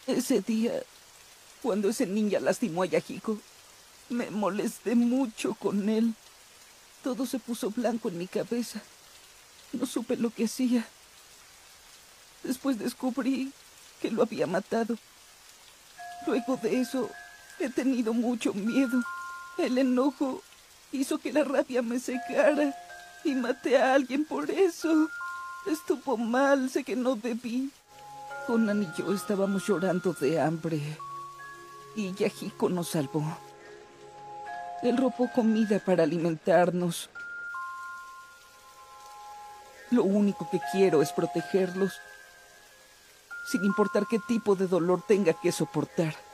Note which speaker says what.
Speaker 1: Ese día, cuando ese ninja lastimó a Yahiko, me molesté mucho con él. Todo se puso blanco en mi cabeza. No supe lo que hacía. Después descubrí que lo había matado. Luego de eso, he tenido mucho miedo. El enojo hizo que la rabia me cecara y maté a alguien por eso. Estuvo mal, sé que no debí. Conan y yo estábamos llorando de hambre y Yahiko nos salvó. Él robó comida para alimentarnos. Lo único que quiero es protegerlos, sin importar qué tipo de dolor tenga que soportar.